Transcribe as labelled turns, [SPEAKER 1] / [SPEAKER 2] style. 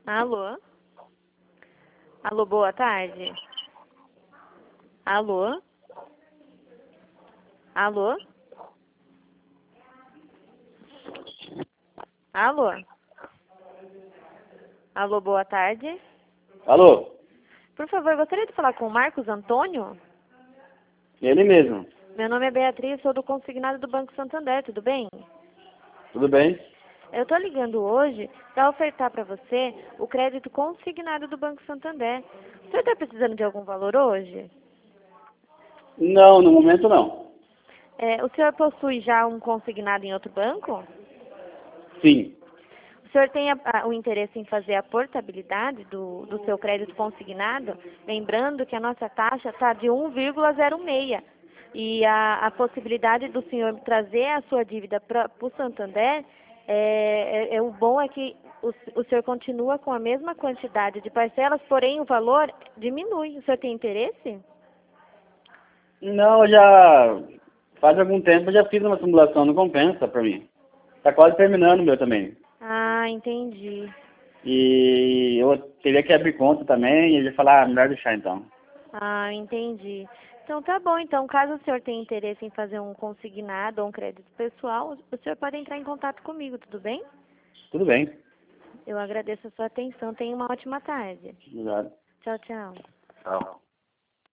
[SPEAKER 1] Alô? Alô, boa tarde. Alô? Alô? Alô? Alô, boa tarde.
[SPEAKER 2] Alô?
[SPEAKER 1] Por favor, gostaria de falar com o Marcos Antônio?
[SPEAKER 2] Ele mesmo.
[SPEAKER 1] Meu nome é Beatriz, sou do consignado do Banco Santander, tudo bem?
[SPEAKER 2] Tudo bem?
[SPEAKER 1] Eu estou ligando hoje para ofertar para você o crédito consignado do Banco Santander. O senhor está precisando de algum valor hoje?
[SPEAKER 2] Não, no momento não.
[SPEAKER 1] O senhor possui já um consignado em outro banco?
[SPEAKER 2] Sim.
[SPEAKER 1] O senhor tem o interesse em fazer a portabilidade do seu crédito consignado? Lembrando que a nossa taxa está de 1,06. E a possibilidade do senhor trazer a sua dívida para o Santander, o bom é que o senhor continua com a mesma quantidade de parcelas, porém o valor diminui. O senhor tem interesse?
[SPEAKER 2] Não, eu já faz algum tempo eu já fiz uma simulação, não compensa pra mim. Tá quase terminando o meu também.
[SPEAKER 1] Ah, entendi.
[SPEAKER 2] E eu teria que abrir conta também e ele ia falar, melhor deixar então.
[SPEAKER 1] Ah, entendi. Então tá bom. Então, caso o senhor tenha interesse em fazer um consignado ou um crédito pessoal, o senhor pode entrar em contato comigo, tudo bem?
[SPEAKER 2] Tudo bem.
[SPEAKER 1] Eu agradeço a sua atenção. Tenha uma ótima tarde.
[SPEAKER 2] Obrigado.
[SPEAKER 1] Tchau, tchau.
[SPEAKER 2] Tchau.